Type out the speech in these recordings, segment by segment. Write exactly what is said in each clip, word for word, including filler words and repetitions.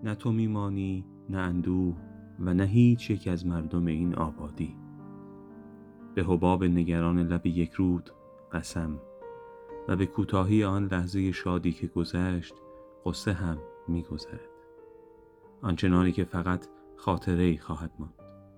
نه تو میمانی نه اندوه و نه هیچ یک از مردم این آبادی. به حباب نگران لب یک رود قسم و به کوتاهی آن لحظه شادی که گذشت قصه هم می‌گذرد، آنچنانی که فقط خاطره‌ای خواهد ماند.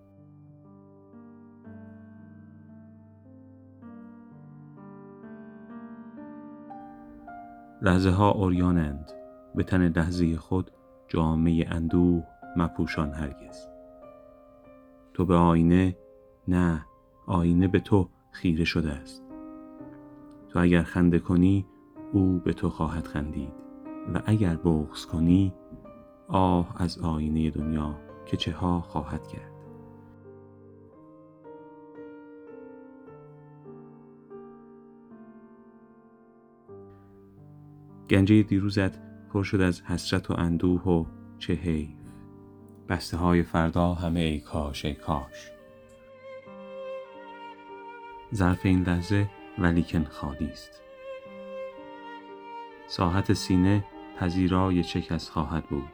لحظه ها عریانند، به تن لحظه خود جامه اندوه مپوشان هرگز. تو به آینه، نه آینه به تو خیره شده است. تو اگر خنده کنی او به تو خواهد خندید و اگر بغض کنی آه از آینه دنیا که چه ها خواهد کرد. گنجه دیروزت پر شد از حسرت و اندوه و چه حیف. بسته های فردا همه ای کاش ای کاش. ظرف این لحظه ولیکن خالی است. ساحت سینه پذیرای چه کس خواهد بود.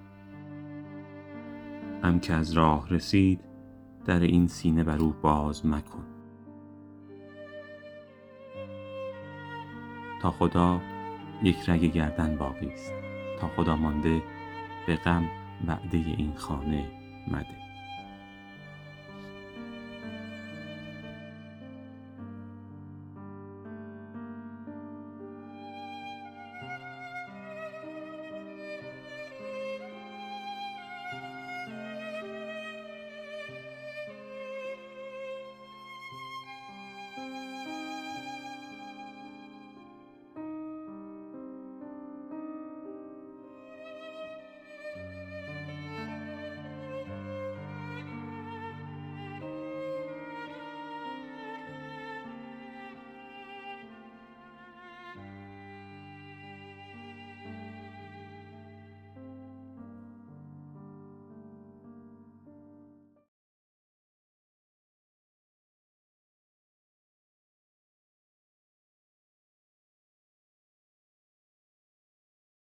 غم که از راه رسید در این سینه بر او باز مکن. تا خدا یک رگ گردن باقی است. تا خدا مانده به غم وعده این خانه مده.